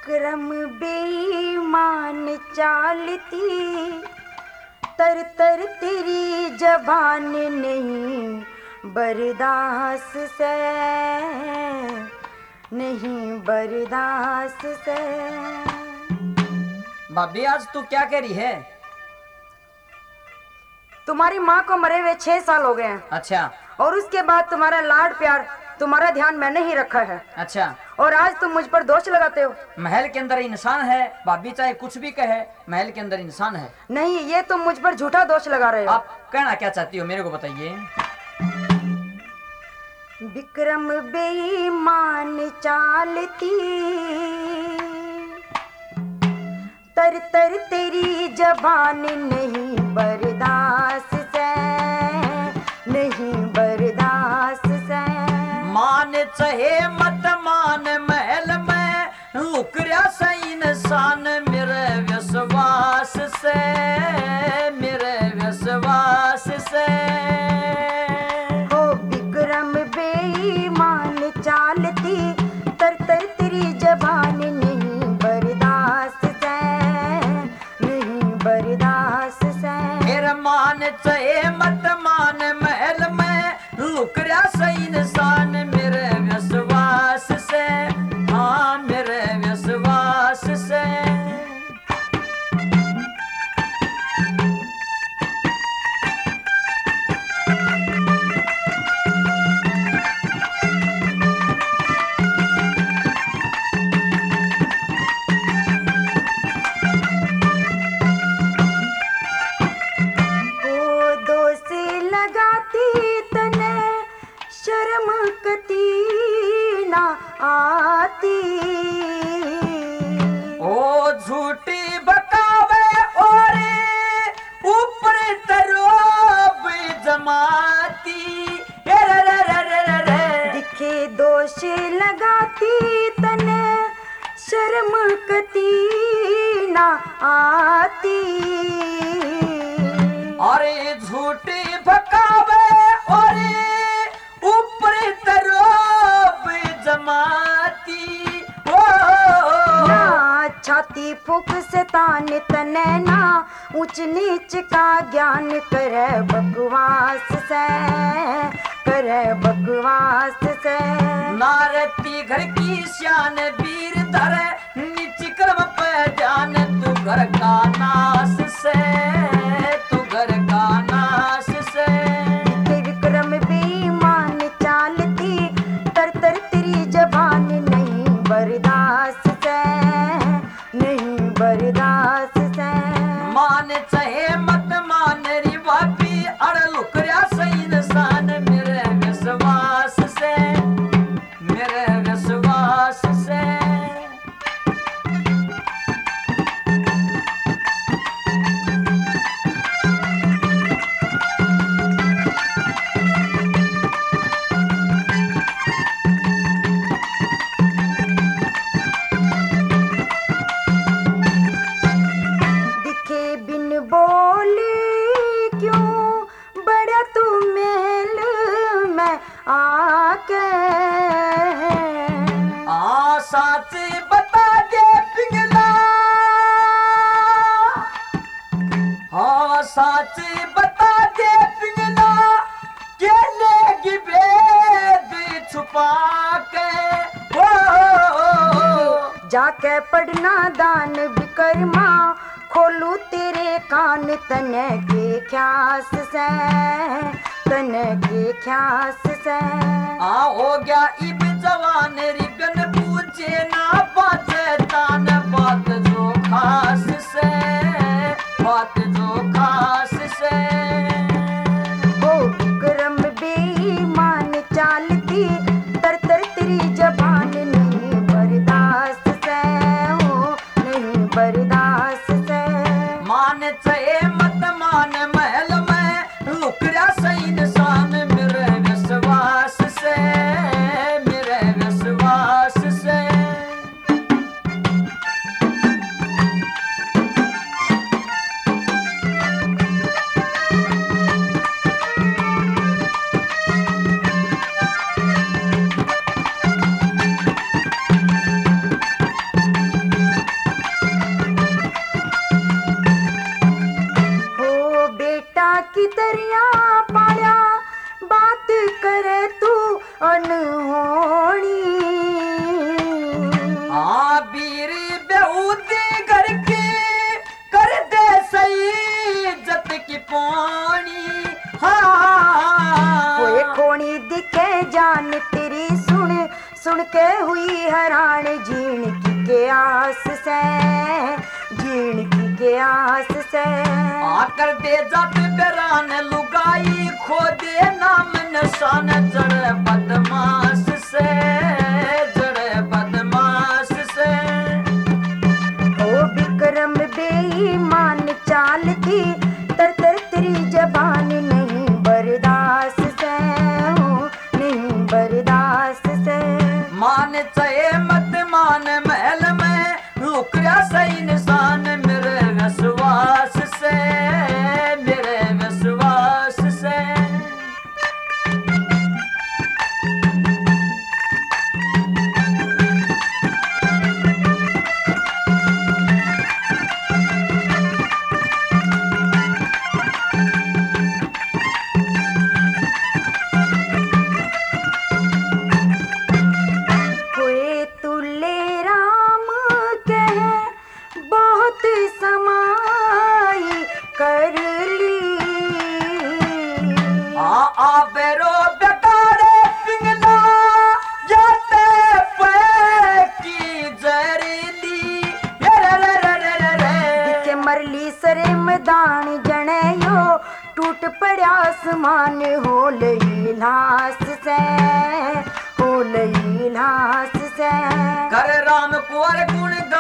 विक्रम बेईमान चालती, तर तर तेरी जबान नहीं बर्दाश्त से, नहीं बर्दाश्त से। भाभी आज तू क्या कह रही है? तुम्हारी माँ को मरे हुए 6 साल हो गए हैं। अच्छा। और उसके बाद तुम्हारा लाड प्यार, तुम्हारा ध्यान मैंने ही रखा है। अच्छा। और आज तुम मुझ पर दोष लगाते हो। महल के अंदर इंसान है, भाभी चाहे कुछ भी कहे, महल के अंदर इंसान है। नहीं, ये तुम मुझ पर झूठा दोष लगा रहे हो। आप कहना क्या चाहती हो मेरे को बताइए। विक्रम बेईमान चालती, तर तर तेरी जबान नहीं बर्दाश्त से, नहीं बर्दाश्त से। मान चाहे मत मान, महल में लुकरिया सा इंसान, मेरे विश्वास से, मेरे विश्वास से। हो विक्रम बेईमान चालती, तर तर तेरी जबान नहीं बर्दाश्त से, नहीं बर्दाश्त से। फिर मान चाहे मत मान, महल में लुकरिया सा इंसान, मेरे विश्वास से, हाँ मेरे विश्वास से। शर्म कती ना आती, ओ झूठी बकावे और ऊपर तरोब जमाती, दिखे दोष लगाती तने, शर्म कती ना आती। अरे झूठी बकावे और ऊपर तरोब जमाती, ओ ना छाती फूक से तान तने, ना ऊंच नीच का ज्ञान करे बकवास से, करे बकवास से। नारती घर की शान वीर धरे, नीच कर्म पे जान, तू घर का नाश से, तू घर का नाश से। विक्रम बेईमान चालती, तर तर तेरी जबान नहीं बर्दाश्त से, नहीं बर्दाश्त से। मान चाहे मत मान री भाभी, अड़ लुकरिया सही इंसान, मेरे विश्वास से, मेरे विश्वास से। साच बता दे पिंगला, हाँ साच बता दे पिंगला, के लेगी भेद छुपा के, जाके पढ़ना दान विकर्मा, खोलू तेरे कान तने के ख्यास से, तने के ख्यास से। आ हो गया इब जवान रिगन पूछे ना बाजे तान, बात जो खास से, बात जो खास से। हो विक्रम बेईमान चालती, तर तर तेरी जबान नहीं बर्दाश्त से, हो नहीं बर्दाश्त से। मान चाहे मत मान, महल में लुकरिया सही इंसान, मेरे विश्वास से, मेरे विश्वास से। के हुई हैरान जीण की आस से, जीण की आस से। आकर दे जात बेरान लुगाई खो दे नाम निशान जड़ बदमाश से, जड़ बदमाश से। ओ विक्रम बेईमान चाल थी तर तर तेरी जबान नहीं बर्दाश्त से, नहीं बर्दाश्त से। मान चाहे मत मान महल में लुकया सही निशान मेरे विश्वास से, मेरे विश्वास से। हुए तुले राम कह बहुत समाई कर ली। आ बेरो बेकारे पिंगला जाते पे की जरीली रे रे रे रे रे रे। के मरली सरे मैदान जने यो टूट पड़ा आसमान हो लई लाश से, हो लई लाश से। कर राम कुंवर गुण